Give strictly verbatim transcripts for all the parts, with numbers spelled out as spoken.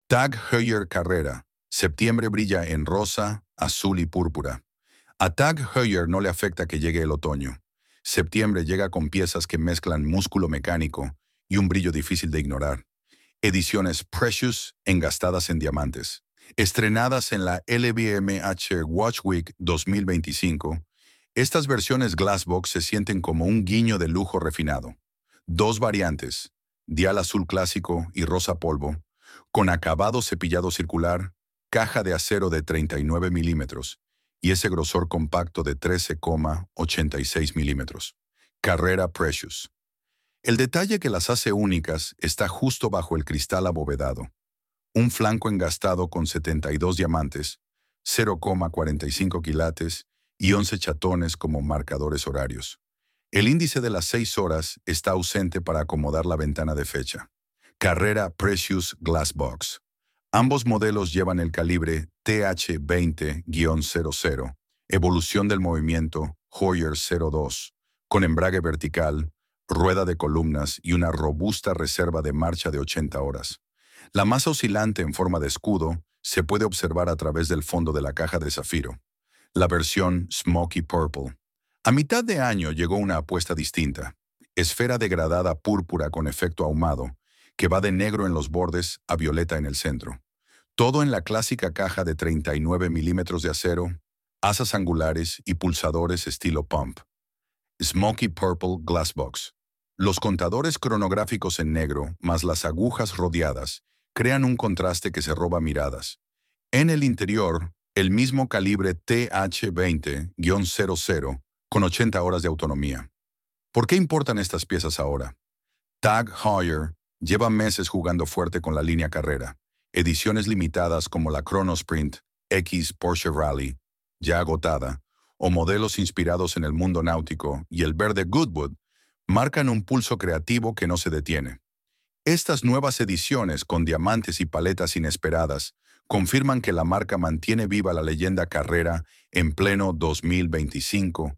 Tag Heuer Carrera. Septiembre brilla en rosa, azul y púrpura. A Tag Heuer no le afecta que llegue el otoño. Septiembre llega con piezas que mezclan músculo mecánico y un brillo difícil de ignorar. Ediciones Precious engastadas en diamantes. Estrenadas en la L V M H Watch Week dos mil veinticinco, estas versiones Glassbox se sienten como un guiño de lujo refinado. Dos variantes, dial azul clásico y rosa polvo, con acabado cepillado circular, caja de acero de treinta y nueve milímetros y ese grosor compacto de trece coma ochenta y seis milímetros. Carrera Precious. El detalle que las hace únicas está justo bajo el cristal abovedado. Un flanco engastado con setenta y dos diamantes, cero coma cuarenta y cinco quilates y once chatones como marcadores horarios. El índice de las seis horas está ausente para acomodar la ventana de fecha. Carrera Precious Glassbox. Ambos modelos llevan el calibre T H veinte cero cero, evolución del movimiento Heuer cero dos, con embrague vertical, rueda de columnas y una robusta reserva de marcha de ochenta horas. La masa oscilante en forma de escudo se puede observar a través del fondo de la caja de zafiro. La versión Smoky Purple. A mitad de año llegó una apuesta distinta. Esfera degradada púrpura con efecto ahumado, que va de negro en los bordes a violeta en el centro. Todo en la clásica caja de treinta y nueve milímetros de acero, asas angulares y pulsadores estilo pump. Smoky Purple Glassbox. Los contadores cronográficos en negro, más las agujas rodeadas, crean un contraste que se roba miradas. En el interior, el mismo calibre T H veinte cero cero con ochenta horas de autonomía. ¿Por qué importan estas piezas ahora? Tag Heuer lleva meses jugando fuerte con la línea Carrera. Ediciones limitadas como la Chronosprint X Porsche Rally, ya agotada, o modelos inspirados en el mundo náutico y el verde Goodwood, marcan un pulso creativo que no se detiene. Estas nuevas ediciones con diamantes y paletas inesperadas confirman que la marca mantiene viva la leyenda Carrera en pleno dos mil veinticinco.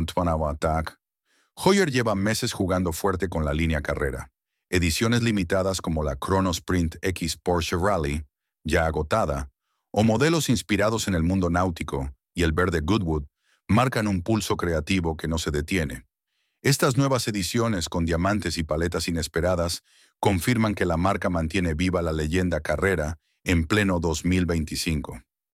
Heuer lleva meses jugando fuerte con la línea Carrera. Ediciones limitadas como la Chronosprint X Porsche Rally, ya agotada, o modelos inspirados en el mundo náutico y el verde Goodwood, marcan un pulso creativo que no se detiene. Estas nuevas ediciones con diamantes y paletas inesperadas confirman que la marca mantiene viva la leyenda Carrera en pleno dos mil veinticinco.